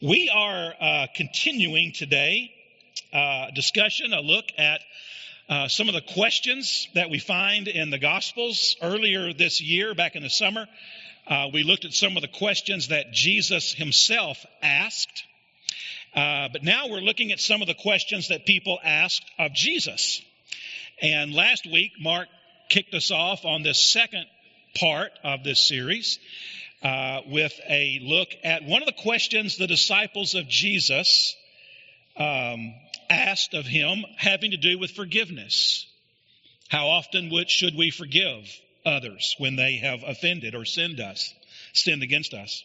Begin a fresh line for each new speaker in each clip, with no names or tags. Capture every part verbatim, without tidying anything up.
We are uh, continuing today uh, discussion, a look at uh, some of the questions that we find in the Gospels. Earlier this year, back in the summer, uh, we looked at some of the questions that Jesus himself asked. Uh, but now we're looking at some of the questions that people asked of Jesus. And last week, Mark kicked us off on this second part of this series. Uh, with a look at one of the questions the disciples of Jesus um, asked of him, having to do with forgiveness. How often would, should we forgive others when they have offended or sinned us, sinned against us?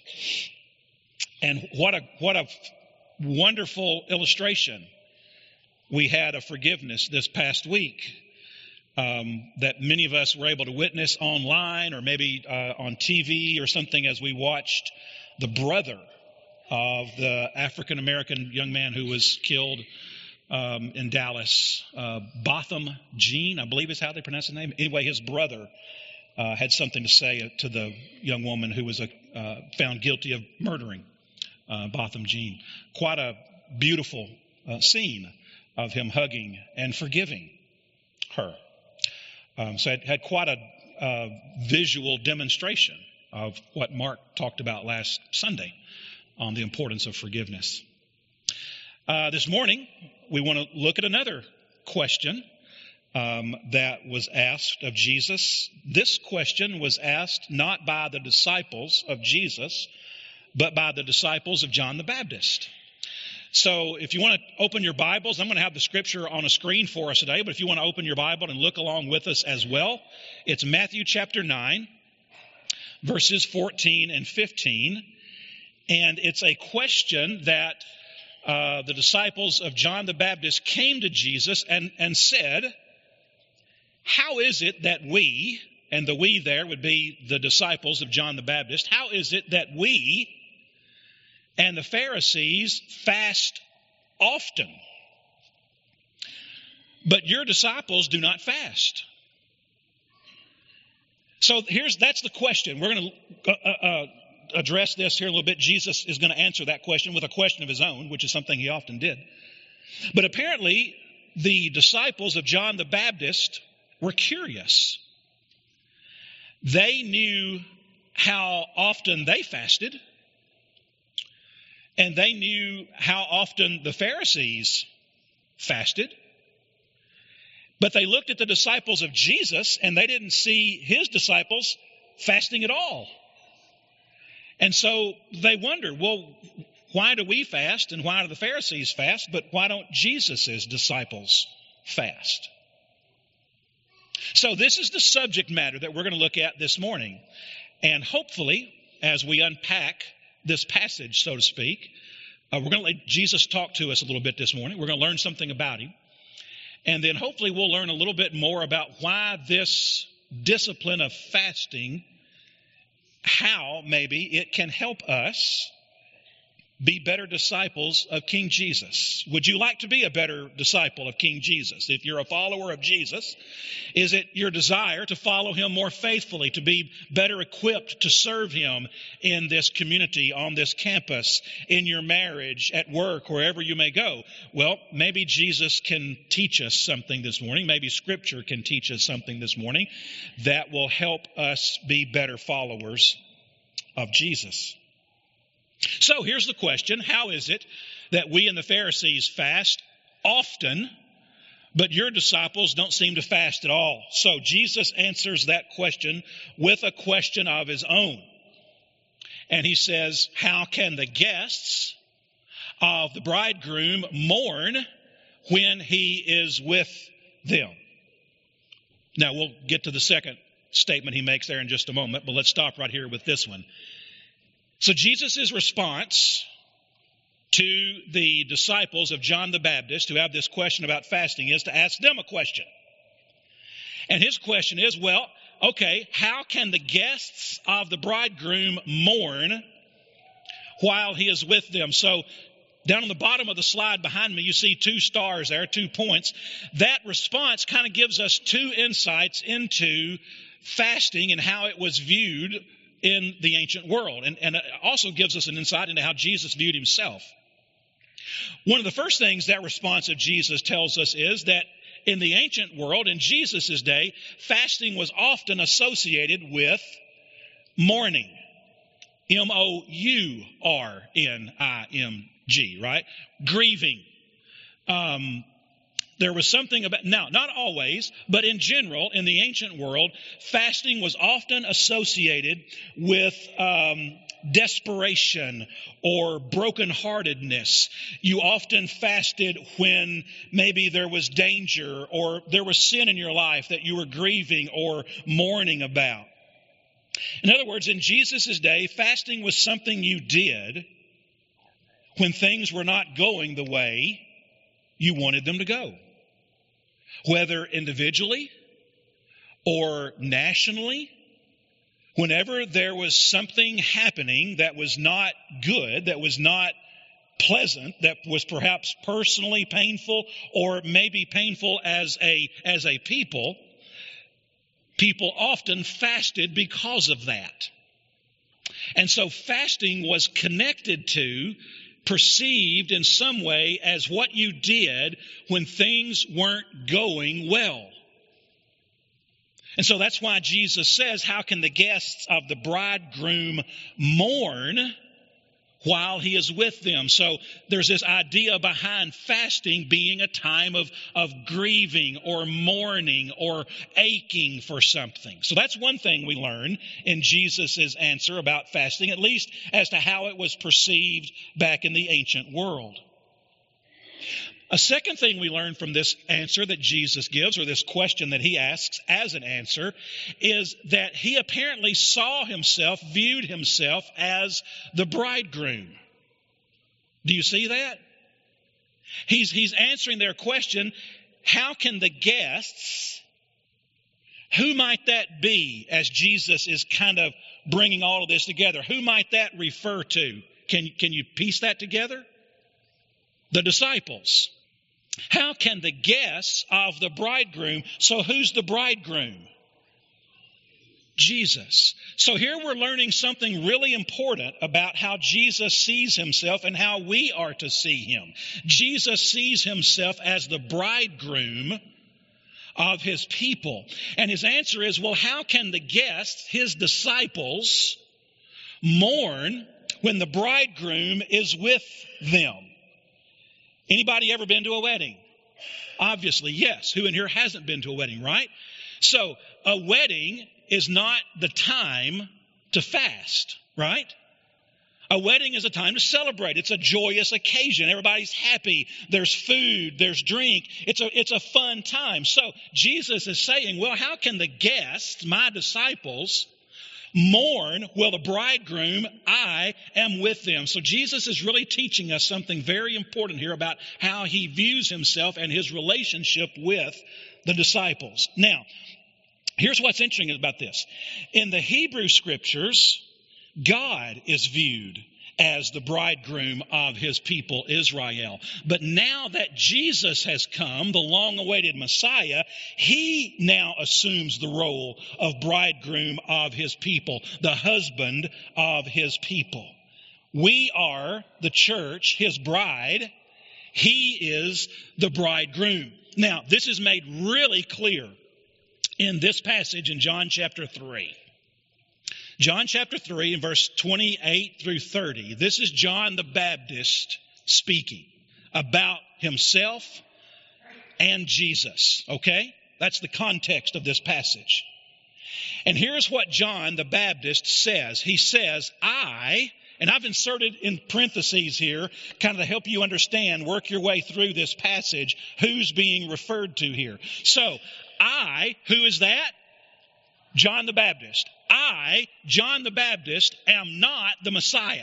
And what a what a wonderful illustration we had of forgiveness this past week. Um, that many of us were able to witness online or maybe uh, on T V or something as we watched the brother of the African-American young man who was killed um, in Dallas, uh, Botham Jean, I believe is how they pronounce his name. Anyway, his brother uh, had something to say to the young woman who was uh, found guilty of murdering uh, Botham Jean. Quite a beautiful uh, scene of him hugging and forgiving her. Um, so it had quite a uh, visual demonstration of what Mark talked about last Sunday on the importance of forgiveness. Uh, this morning, we want to look at another question um, that was asked of Jesus. This question was asked not by the disciples of Jesus, but by the disciples of John the Baptist. So if you want to open your Bibles, I'm going to have the scripture on a screen for us today, but if you want to open your Bible and look along with us as well, it's Matthew chapter nine, verses fourteen and fifteen. And it's a question that uh, the disciples of John the Baptist came to Jesus and, and said, how is it that we, and the we there would be the disciples of John the Baptist, how is it that we and the Pharisees fast often, but your disciples do not fast? So here's that's the question. We're going to uh, uh, address this here a little bit. Jesus is going to answer that question with a question of his own, which is something he often did. But apparently, the disciples of John the Baptist were curious. They knew how often they fasted. And they knew how often the Pharisees fasted. But they looked at the disciples of Jesus and they didn't see his disciples fasting at all. And so they wondered, well, why do we fast and why do the Pharisees fast, but why don't Jesus' disciples fast? So this is the subject matter that we're going to look at this morning. And hopefully, as we unpack this passage, so to speak, uh, we're going to let Jesus talk to us a little bit this morning. We're going to learn something about him. And then hopefully we'll learn a little bit more about why this discipline of fasting, how maybe it can help us be better disciples of King Jesus. Would you like to be a better disciple of King Jesus? If you're a follower of Jesus, is it your desire to follow him more faithfully, to be better equipped to serve him in this community, on this campus, in your marriage, at work, wherever you may go? Well, maybe Jesus can teach us something this morning. Maybe Scripture can teach us something this morning that will help us be better followers of Jesus. So here's the question. How is it that we and the Pharisees fast often, but your disciples don't seem to fast at all? So Jesus answers that question with a question of his own. And he says, how can the guests of the bridegroom mourn when he is with them? Now we'll get to the second statement he makes there in just a moment, but let's stop right here with this one. So Jesus' response to the disciples of John the Baptist who have this question about fasting is to ask them a question. And his question is, well, okay, how can the guests of the bridegroom mourn while he is with them? So down on the bottom of the slide behind me, you see two stars there, two points. That response kind of gives us two insights into fasting and how it was viewed in the ancient world, and, and it also gives us an insight into how Jesus viewed himself. One of the first things that response of Jesus tells us is that in the ancient world, in Jesus' day, fasting was often associated with mourning. M O U R N I M G, right? Grieving. Um, there was something about, now, not always, but in general, in the ancient world, fasting was often associated with um, desperation or brokenheartedness. You often fasted when maybe there was danger or there was sin in your life that you were grieving or mourning about. In other words, in Jesus' day, fasting was something you did when things were not going the way you wanted them to go. Whether individually or nationally, whenever there was something happening that was not good, that was not pleasant, that was perhaps personally painful or maybe painful as a, as a people, people often fasted because of that. And so fasting was connected to, perceived in some way as what you did when things weren't going well. And so that's why Jesus says, how can the guests of the bridegroom mourn while he is with them? So there's this idea behind fasting being a time of, of grieving or mourning or aching for something. So that's one thing we learn in Jesus' answer about fasting, at least as to how it was perceived back in the ancient world. A second thing we learn from this answer that Jesus gives, or this question that he asks as an answer, is that he apparently saw himself, viewed himself as the bridegroom. Do you see that? He's, he's answering their question, how can the guests, who might that be, as Jesus is kind of bringing all of this together? Who might that refer to? Can, can you piece that together? The disciples. How can the guests of the bridegroom, so who's the bridegroom? Jesus. So here we're learning something really important about how Jesus sees himself and how we are to see him. Jesus sees himself as the bridegroom of his people. And his answer is, well, how can the guests, his disciples, mourn when the bridegroom is with them? Anybody ever been to a wedding? Obviously, yes. Who in here hasn't been to a wedding, right? So a wedding is not the time to fast, right? A wedding is a time to celebrate. It's a joyous occasion. Everybody's happy. There's food. There's drink. It's a, it's a fun time. So Jesus is saying, well, how can the guests, my disciples, mourn, well, the bridegroom, I am with them. So Jesus is really teaching us something very important here about how he views himself and his relationship with the disciples. Now, here's what's interesting about this. In the Hebrew Scriptures, God is viewed as the bridegroom of his people Israel. But now that Jesus has come, the long-awaited Messiah, he now assumes the role of bridegroom of his people, the husband of his people. We are the church, his bride. He is the bridegroom. Now, this is made really clear in this passage in John chapter three. John chapter three and verse twenty-eight through thirty. This is John the Baptist speaking about himself and Jesus. Okay? That's the context of this passage. And here's what John the Baptist says. He says, I, and I've inserted in parentheses here, kind of to help you understand, work your way through this passage, who's being referred to here. So, I, who is that? John the Baptist. I, John the Baptist, am not the Messiah.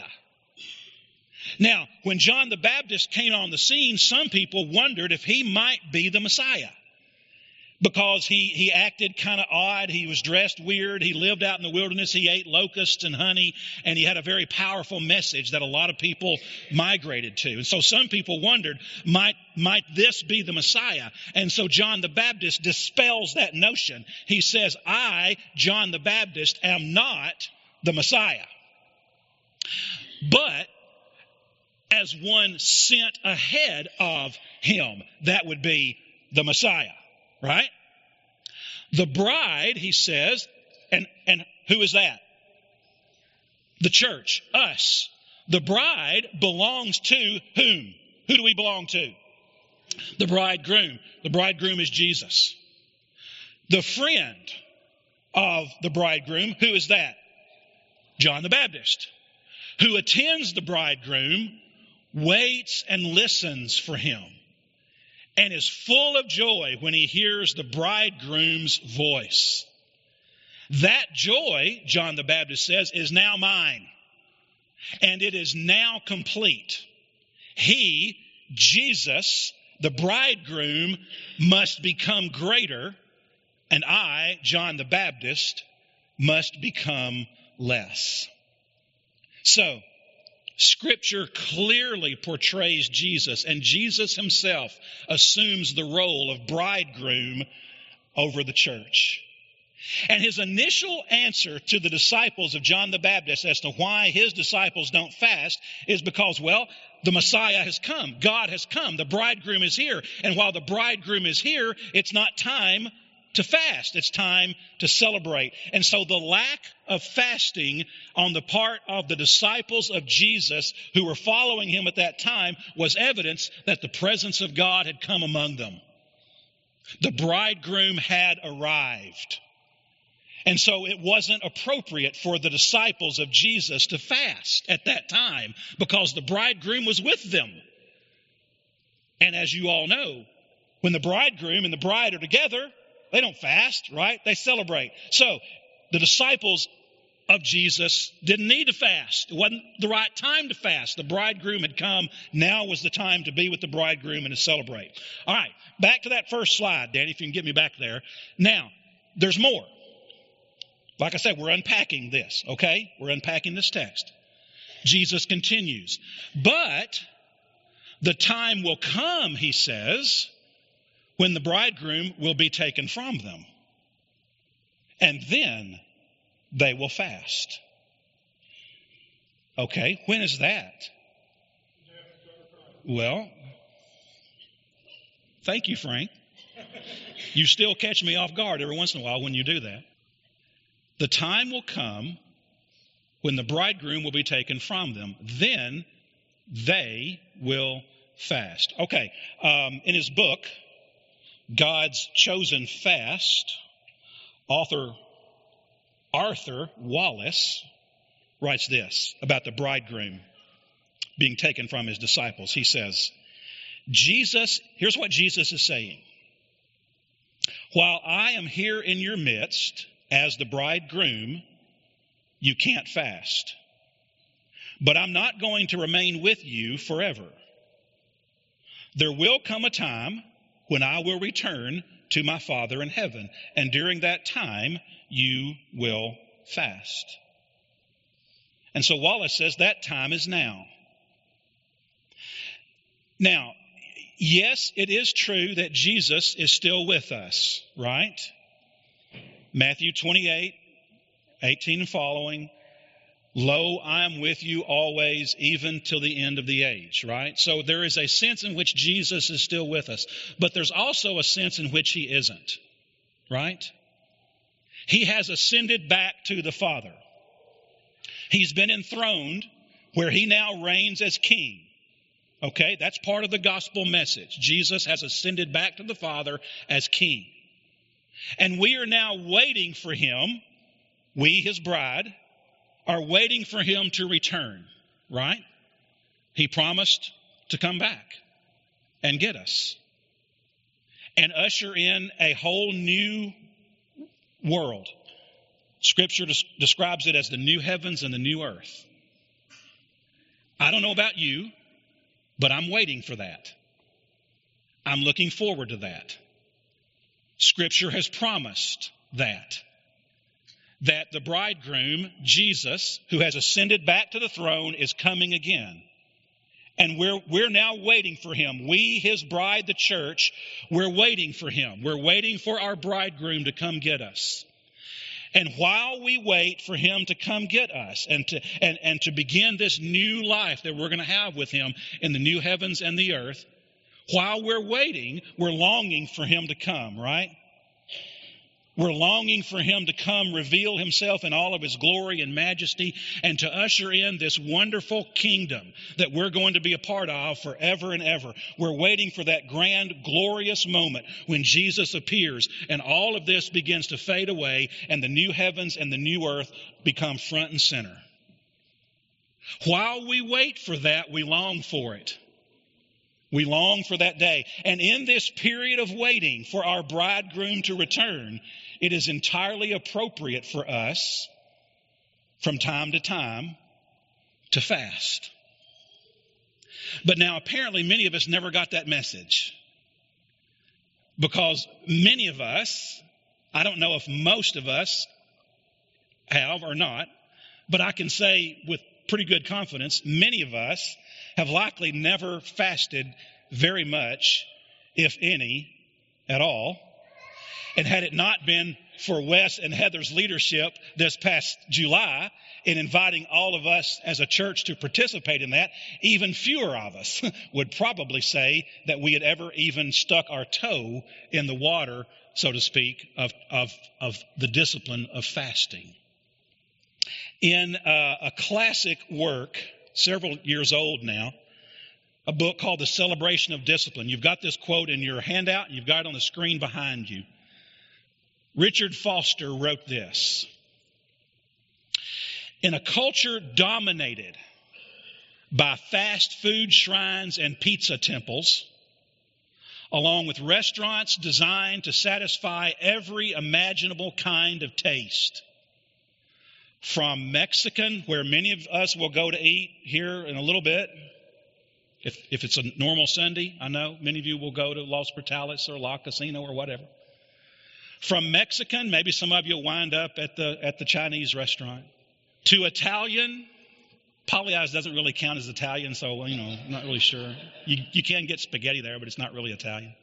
Now, when John the Baptist came on the scene, some people wondered if he might be the Messiah. Because he, he acted kind of odd. He was dressed weird. He lived out in the wilderness. He ate locusts and honey. And he had a very powerful message that a lot of people migrated to. And so some people wondered, might, might this be the Messiah? And so John the Baptist dispels that notion. He says, I, John the Baptist, am not the Messiah, but as one sent ahead of him. That would be the Messiah, right? The bride, he says, and, and who is that? The church, us. The bride belongs to whom? Who do we belong to? The bridegroom. The bridegroom is Jesus. The friend of the bridegroom, who is that? John the Baptist, who attends the bridegroom, waits and listens for him, and is full of joy when he hears the bridegroom's voice. That joy, John the Baptist says, is now mine, and it is now complete. He, Jesus, the bridegroom, must become greater, and I, John the Baptist, must become less. So, Scripture clearly portrays Jesus, and Jesus himself assumes the role of bridegroom over the church. And his initial answer to the disciples of John the Baptist as to why his disciples don't fast is because, well, the Messiah has come. God has come. The bridegroom is here. And while the bridegroom is here, it's not time to fast. It's time to celebrate. And so the lack of fasting on the part of the disciples of Jesus who were following him at that time was evidence that the presence of God had come among them. The bridegroom had arrived. And so it wasn't appropriate for the disciples of Jesus to fast at that time because the bridegroom was with them. And as you all know, when the bridegroom and the bride are together, they don't fast, right? They celebrate. So the disciples of Jesus didn't need to fast. It wasn't the right time to fast. The bridegroom had come. Now was the time to be with the bridegroom and to celebrate. All right, back to that first slide, Danny, if you can get me back there. Now, there's more. Like I said, we're unpacking this, okay? We're unpacking this text. Jesus continues. But the time will come, he says, when the bridegroom will be taken from them. And then they will fast. Okay, when is that? Well, thank you, Frank. You still catch me off guard every once in a while when you do that. The time will come when the bridegroom will be taken from them. Then they will fast. Okay, um, in his book, God's Chosen Fast, author Arthur Wallace writes this about the bridegroom being taken from his disciples. He says, Jesus, here's what Jesus is saying. While I am here in your midst as the bridegroom, you can't fast. But I'm not going to remain with you forever. There will come a time when I will return to my Father in heaven, and during that time you will fast. And so Wallace says that time is now. Now, yes, it is true that Jesus is still with us, right? Matthew twenty-eight, eighteen and following. Lo, I am with you always, even till the end of the age, right? So there is a sense in which Jesus is still with us, but there's also a sense in which he isn't, right? He has ascended back to the Father. He's been enthroned where he now reigns as king. Okay, that's part of the gospel message. Jesus has ascended back to the Father as king. And we are now waiting for him, we, his bride, are waiting for him to return, right? He promised to come back and get us and usher in a whole new world. Scripture des- describes it as the new heavens and the new earth. I don't know about you, but I'm waiting for that. I'm looking forward to that. Scripture has promised that. That the bridegroom, Jesus, who has ascended back to the throne, is coming again. And we're, we're now waiting for him. We, his bride, the church, we're waiting for him. We're waiting for our bridegroom to come get us. And while we wait for him to come get us and to and, and to begin this new life that we're going to have with him in the new heavens and the earth, while we're waiting, we're longing for him to come, right? We're longing for him to come reveal himself in all of his glory and majesty and to usher in this wonderful kingdom that we're going to be a part of forever and ever. We're waiting for that grand, glorious moment when Jesus appears and all of this begins to fade away and the new heavens and the new earth become front and center. While we wait for that, we long for it. We long for that day. And in this period of waiting for our bridegroom to return, it is entirely appropriate for us from time to time to fast. But now apparently many of us never got that message. Because many of us, I don't know if most of us have or not, but I can say with pretty good confidence, many of us have likely never fasted very much, if any, at all. And had it not been for Wes and Heather's leadership this past July in inviting all of us as a church to participate in that, even fewer of us would probably say that we had ever even stuck our toe in the water, so to speak, of, of, of the discipline of fasting. In uh, a classic work, several years old now, a book called The Celebration of Discipline. You've got this quote in your handout, and you've got it on the screen behind you. Richard Foster wrote this: in a culture dominated by fast food shrines and pizza temples, along with restaurants designed to satisfy every imaginable kind of taste, from Mexican, where many of us will go to eat here in a little bit. If, if it's a normal Sunday, I know many of you will go to Los Portales or La Casino or whatever. From Mexican, maybe some of you will wind up at the at the Chinese restaurant. To Italian, Pollyeyes doesn't really count as Italian, so, you know, I'm not really sure. You, you can get spaghetti there, but it's not really Italian.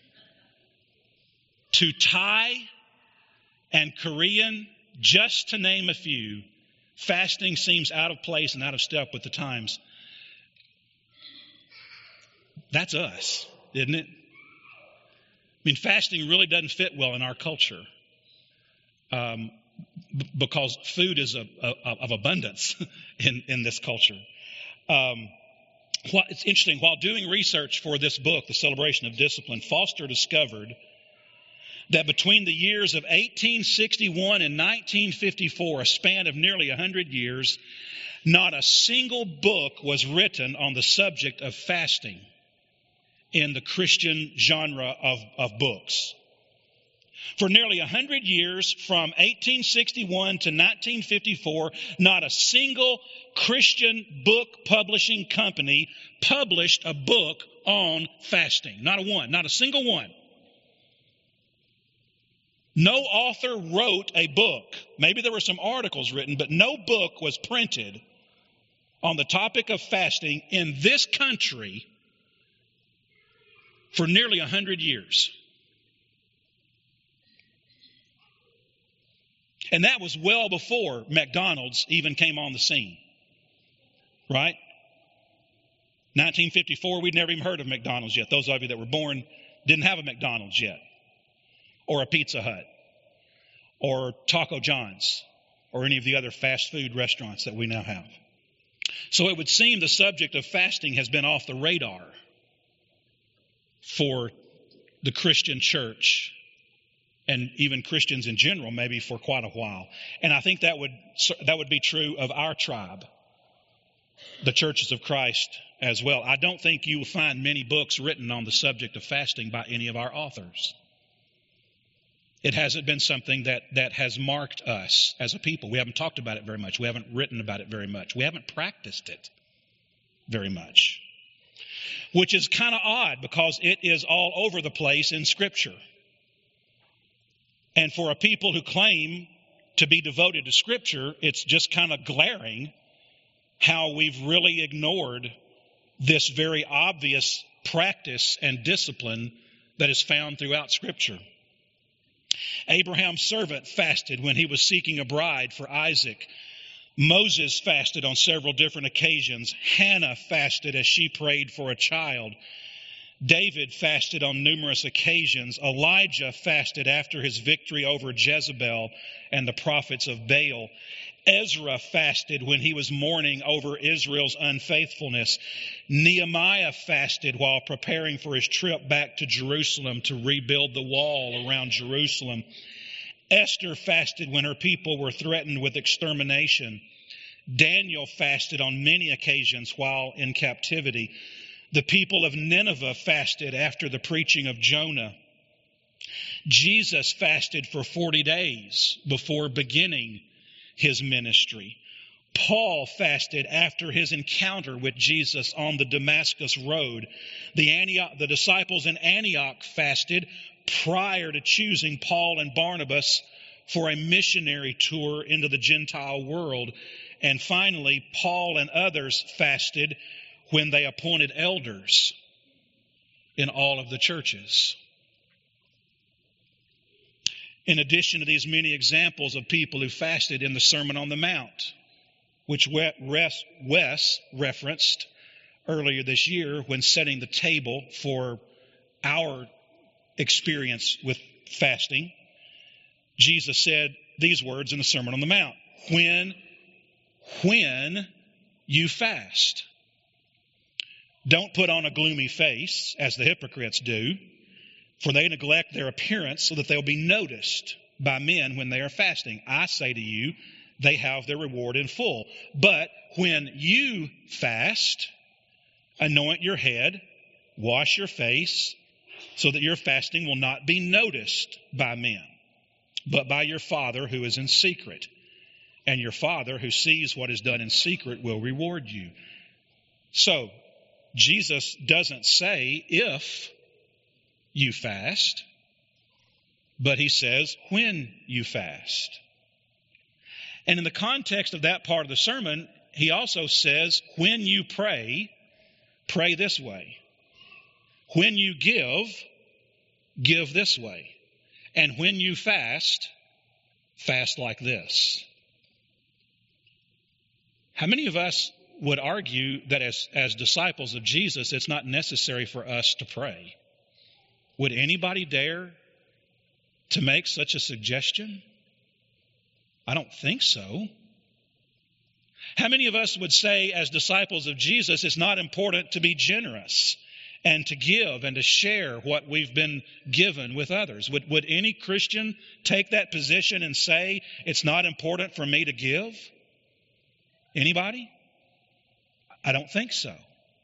To Thai and Korean, just to name a few, fasting seems out of place and out of step with the times. That's us, isn't it? I mean, fasting really doesn't fit well in our culture um, b- because food is a, a, of abundance in, in this culture. Um, what, it's interesting, while doing research for this book, The Celebration of Discipline, Foster discovered that between the years of eighteen sixty-one and nineteen fifty-four, a span of nearly one hundred years, not a single book was written on the subject of fasting in the Christian genre of, of books. For nearly one hundred years, from eighteen sixty-one to nineteen fifty-four, not a single Christian book publishing company published a book on fasting. Not a one, not a single one. No author wrote a book. Maybe there were some articles written, but no book was printed on the topic of fasting in this country for nearly one hundred years. And that was well before McDonald's even came on the scene. Right? nineteen fifty-four, we'd never even heard of McDonald's yet. Those of you that were born didn't have a McDonald's yet. Or a Pizza Hut. Or Taco John's. Or any of the other fast food restaurants that we now have. So it would seem the subject of fasting has been off the radar for the Christian church and even Christians in general, maybe for quite a while. And I think that would that would be true of our tribe, the churches of Christ as well. I don't think you will find many books written on the subject of fasting by any of our authors. It hasn't been something that, that has marked us as a people. We haven't talked about it very much. We haven't written about it very much. We haven't practiced it very much. Which is kind of odd because it is all over the place in Scripture. And for a people who claim to be devoted to Scripture, it's just kind of glaring how we've really ignored this very obvious practice and discipline that is found throughout Scripture. Abraham's servant fasted when he was seeking a bride for Isaac. Moses fasted on several different occasions. Hannah fasted as she prayed for a child. David fasted on numerous occasions. Elijah fasted after his victory over Jezebel and the prophets of Baal. Ezra fasted when he was mourning over Israel's unfaithfulness. Nehemiah fasted while preparing for his trip back to Jerusalem to rebuild the wall around Jerusalem. Esther fasted when her people were threatened with extermination. Daniel fasted on many occasions while in captivity. The people of Nineveh fasted after the preaching of Jonah. Jesus fasted for forty days before beginning his ministry. Paul fasted after his encounter with Jesus on the Damascus road. The, Antioch, the disciples in Antioch fasted prior to choosing Paul and Barnabas for a missionary tour into the Gentile world. And finally, Paul and others fasted when they appointed elders in all of the churches. In addition to these many examples of people who fasted in the Sermon on the Mount, which Wes referenced earlier this year when setting the table for our experience with fasting, Jesus said these words in the Sermon on the Mount: When, when you fast, don't put on a gloomy face as the hypocrites do, for they neglect their appearance so that they'll be noticed by men when they are fasting. I say to you, they have their reward in full. But when you fast, anoint your head, wash your face, so that your fasting will not be noticed by men, but by your Father who is in secret. And your Father who sees what is done in secret will reward you. So, Jesus doesn't say if you fast, but he says when you fast. And in the context of that part of the sermon, he also says, when you pray, pray this way. When you give, give this way. And when you fast, fast like this. How many of us would argue that as, as disciples of Jesus, it's not necessary for us to pray? Would anybody dare to make such a suggestion? I don't think so. How many of us would say as disciples of Jesus, it's not important to be generous and to give and to share what we've been given with others? Would, would any Christian take that position and say, it's not important for me to give? Anybody? I don't think so.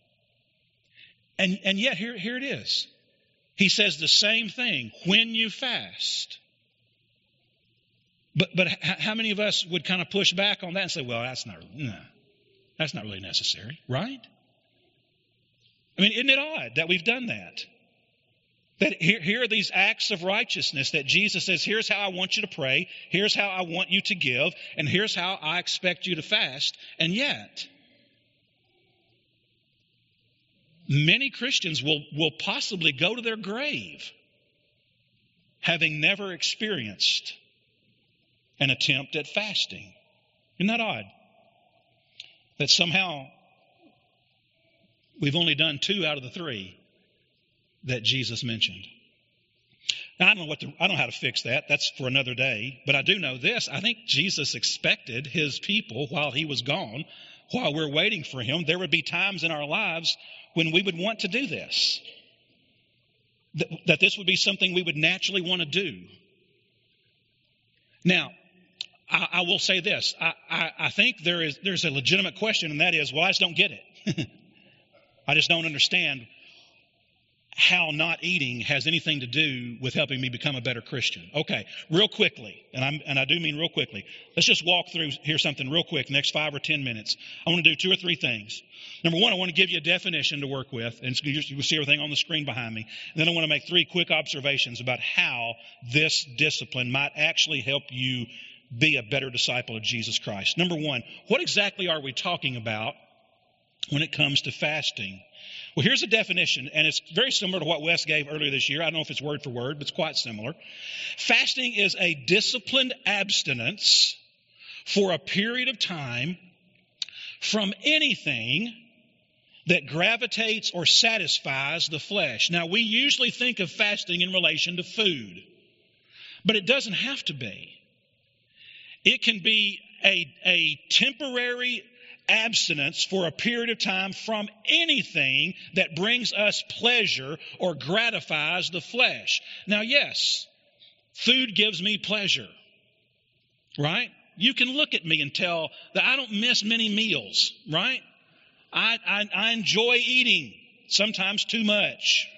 And, and yet here, here it is. He says the same thing, when you fast. But but how many of us would kind of push back on that and say, well, that's not, no, that's not really necessary, right? I mean, isn't it odd that we've done that? That here, here are these acts of righteousness that Jesus says, here's how I want you to pray, here's how I want you to give, and here's how I expect you to fast. And yet, many Christians will, will possibly go to their grave having never experienced an attempt at fasting. Isn't that odd? That somehow we've only done two out of the three that Jesus mentioned. Now, I don't know what to, I don't know how to fix that. That's for another day. But I do know this. I think Jesus expected his people while he was gone, while we're waiting for him, there would be times in our lives when we would want to do this. That, that this would be something we would naturally want to do. Now, I, I will say this. I, I, I think there is there's a legitimate question, and that is, well, I just don't get it. I just don't understand how not eating has anything to do with helping me become a better Christian. Okay, real quickly, and, I'm, and I do mean real quickly, let's just walk through here something real quick, next five or ten minutes. I want to do two or three things. Number one, I want to give you a definition to work with, and you'll see everything on the screen behind me. And then I want to make three quick observations about how this discipline might actually help you be a better disciple of Jesus Christ. Number one, what exactly are we talking about when it comes to fasting? Well, here's a definition, and it's very similar to what Wes gave earlier this year. I don't know if it's word for word, but it's quite similar. Fasting is a disciplined abstinence for a period of time from anything that gravitates or satisfies the flesh. Now, we usually think of fasting in relation to food, but it doesn't have to be. It can be a, a temporary abstinence for a period of time from anything that brings us pleasure or gratifies the flesh. Now, yes, food gives me pleasure, right? You can look at me and tell that I don't miss many meals, right? I, I, I enjoy eating, sometimes too much.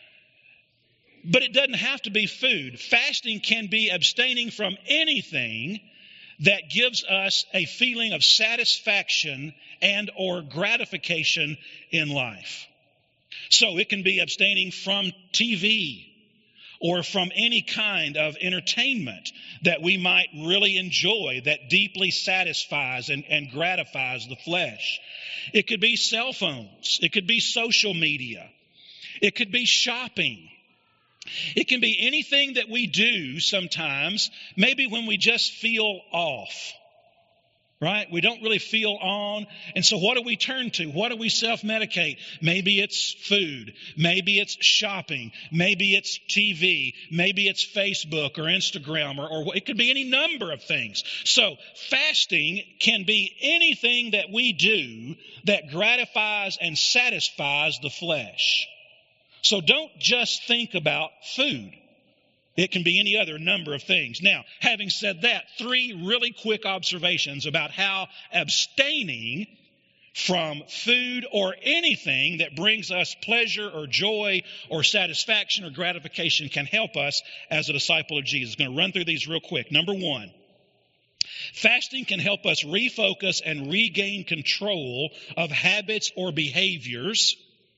But it doesn't have to be food. Fasting can be abstaining from anything that gives us a feeling of satisfaction and or gratification in life. So it can be abstaining from T V or from any kind of entertainment that we might really enjoy that deeply satisfies and, and gratifies the flesh. It could be cell phones. It could be social media. It could be shopping. It can be anything that we do sometimes, maybe when we just feel off, right? We don't really feel on. And so what do we turn to? What do we self-medicate? Maybe it's food. Maybe it's shopping. Maybe it's T V. Maybe it's Facebook or Instagram, or, or it could be any number of things. So fasting can be anything that we do that gratifies and satisfies the flesh. So don't just think about food. It can be any other number of things. Now, having said that, three really quick observations about how abstaining from food or anything that brings us pleasure or joy or satisfaction or gratification can help us as a disciple of Jesus. I'm going to run through these real quick. Number one, fasting can help us refocus and regain control of habits or behaviors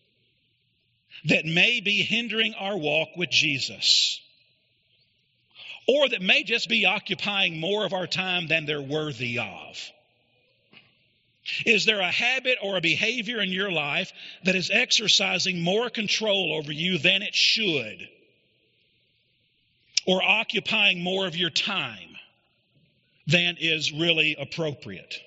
that may be hindering our walk with Jesus, or that may just be occupying more of our time than they're worthy of. Is there a habit or a behavior in your life that is exercising more control over you than it should, or occupying more of your time than is really appropriate?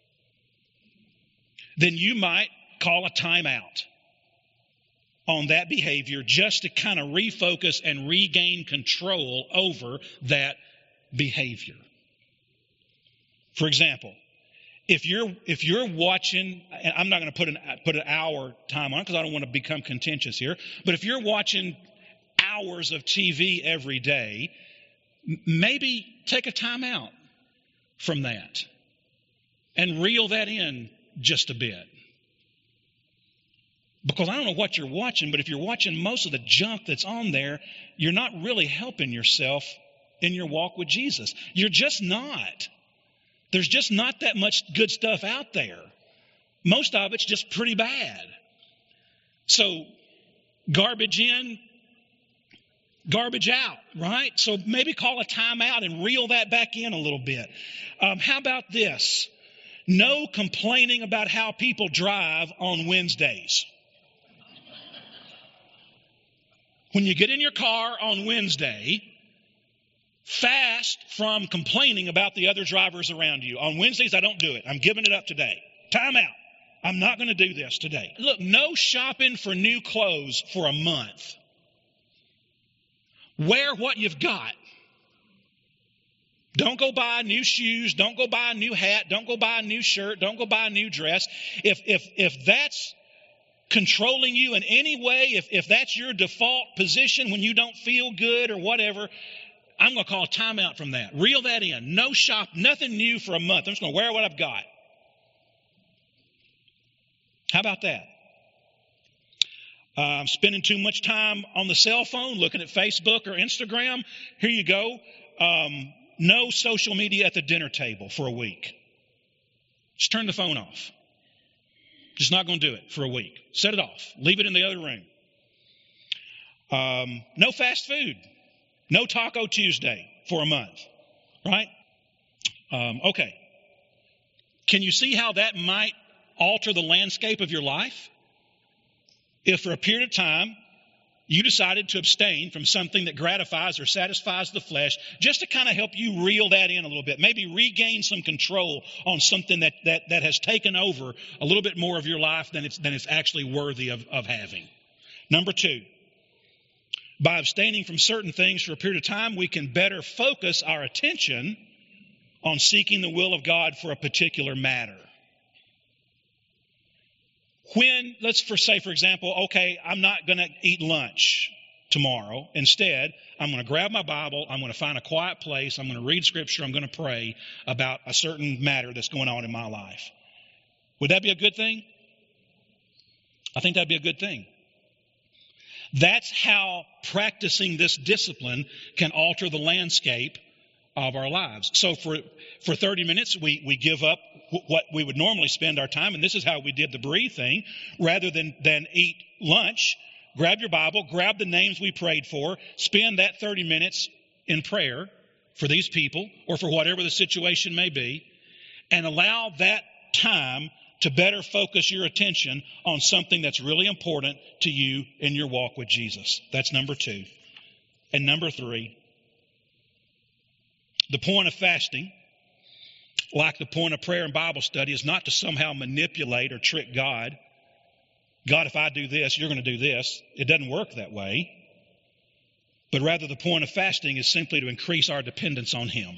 Then you might call a timeout on that behavior just to kind of refocus and regain control over that behavior. For example, if you're if you're watching, and I'm not going to put an put an hour time on it because I don't want to become contentious here, but if you're watching hours of T V every day, maybe take a time out from that and reel that in just a bit. Because I don't know what you're watching, but if you're watching most of the junk that's on there, you're not really helping yourself in your walk with Jesus. You're just not. There's just not that much good stuff out there. Most of it's just pretty bad. So garbage in, garbage out, right? So maybe call a time out and reel that back in a little bit. Um, how about this? No complaining about how people drive on Wednesdays. When you get in your car on Wednesday, fast from complaining about the other drivers around you. On Wednesdays, I don't do it. I'm giving it up today. Time out. I'm not going to do this today. Look, no shopping for new clothes for a month. Wear what you've got. Don't go buy new shoes. Don't go buy a new hat. Don't go buy a new shirt. Don't go buy a new dress. If if if that's controlling you in any way, if, if that's your default position when you don't feel good or whatever, I'm going to call a timeout from that. Reel that in. No shop, nothing new for a month. I'm just going to wear what I've got. How about that? Uh, spending too much time on the cell phone, looking at Facebook or Instagram. Here you go. Um, no social media at the dinner table for a week. Just turn the phone off. Just not going to do it for a week. Set it off. Leave it in the other room. Um, no fast food. No Taco Tuesday for a month. Right? Um, okay. Can you see how that might alter the landscape of your life? if for a period of time you decided to abstain from something that gratifies or satisfies the flesh, just to kind of help you reel that in a little bit, maybe regain some control on something that that, that has taken over a little bit more of your life than it's, than it's actually worthy of, of having. Number two, by abstaining from certain things for a period of time, we can better focus our attention on seeking the will of God for a particular matter. When, let's for say, for example, okay, I'm not going to eat lunch tomorrow. Instead, I'm going to grab my Bible. I'm going to find a quiet place. I'm going to read Scripture. I'm going to pray about a certain matter that's going on in my life. Would that be a good thing? I think that'd be a good thing. That's how practicing this discipline can alter the landscape of our lives. So for for thirty minutes, we, we give up what we would normally spend our time, and this is how we did the breathe thing. Rather than, than eat lunch, grab your Bible, grab the names we prayed for, spend that thirty minutes in prayer for these people or for whatever the situation may be, and allow that time to better focus your attention on something that's really important to you in your walk with Jesus. That's number two. And number three, the point of fasting, like the point of prayer and Bible study, is not to somehow manipulate or trick God. God, if I do this, you're going to do this. It doesn't work that way. But rather, the point of fasting is simply to increase our dependence on Him.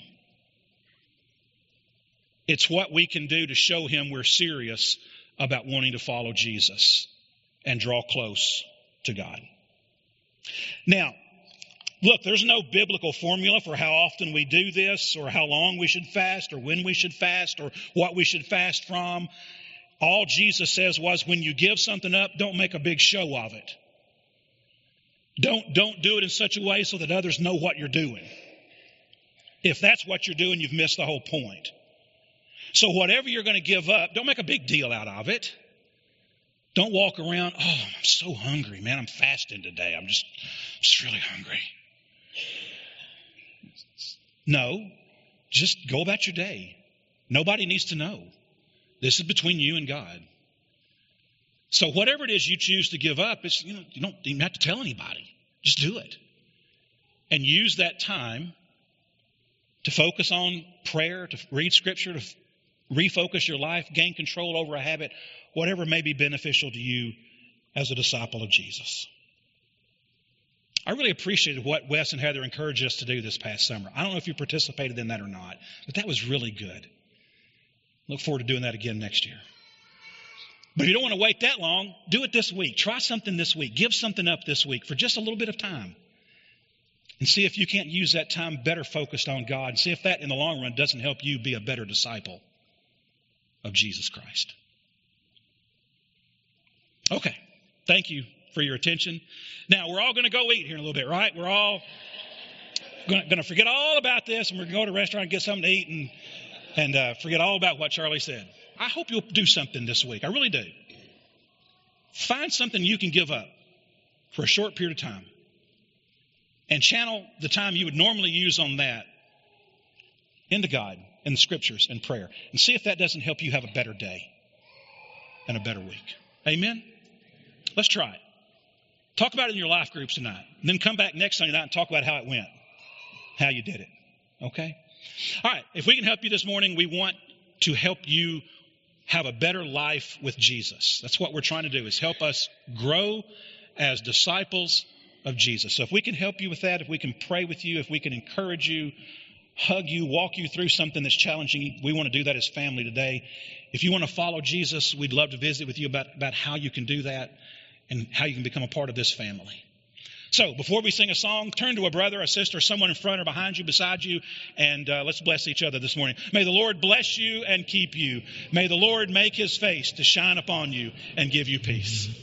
It's what we can do to show Him we're serious about wanting to follow Jesus and draw close to God. Now, look, there's no biblical formula for how often we do this or how long we should fast or when we should fast or what we should fast from. All Jesus says was, when you give something up, don't make a big show of it. Don't, don't do it in such a way so that others know what you're doing. If that's what you're doing, you've missed the whole point. So whatever you're going to give up, don't make a big deal out of it. Don't walk around, oh, I'm so hungry, man. I'm fasting today. I'm just, just really hungry. No, just go about your day. Nobody needs to know. This is between you and God. So whatever it is you choose to give up, it's, you know, you don't even have to tell anybody. Just do it. And use that time to focus on prayer, to read Scripture, to refocus your life, gain control over a habit, whatever may be beneficial to you as a disciple of Jesus. I really appreciated what Wes and Heather encouraged us to do this past summer. I don't know if you participated in that or not, but that was really good. Look forward to doing that again next year. But if you don't want to wait that long, do it this week. Try something this week. Give something up this week for just a little bit of time. And see if you can't use that time better focused on God. And see if that in the long run doesn't help you be a better disciple of Jesus Christ. Okay. Thank you for your attention. Now, we're all going to go eat here in a little bit, right? We're all going to forget all about this, and we're going to go to a restaurant and get something to eat and, and uh, forget all about what Charlie said. I hope you'll do something this week. I really do. Find something you can give up for a short period of time and channel the time you would normally use on that into God and the Scriptures and prayer. And see if that doesn't help you have a better day and a better week. Amen? Let's try it. Talk about it in your life groups tonight. And then come back next Sunday night and talk about how it went, how you did it. Okay? All right. If we can help you this morning, we want to help you have a better life with Jesus. That's what we're trying to do, is help us grow as disciples of Jesus. So if we can help you with that, if we can pray with you, if we can encourage you, hug you, walk you through something that's challenging, we want to do that as family today. If you want to follow Jesus, we'd love to visit with you about, about how you can do that and how you can become a part of this family. So before we sing a song, turn to a brother, a sister, someone in front or behind you, beside you, and uh, let's bless each other this morning. May the Lord bless you and keep you. May the Lord make His face to shine upon you and give you peace.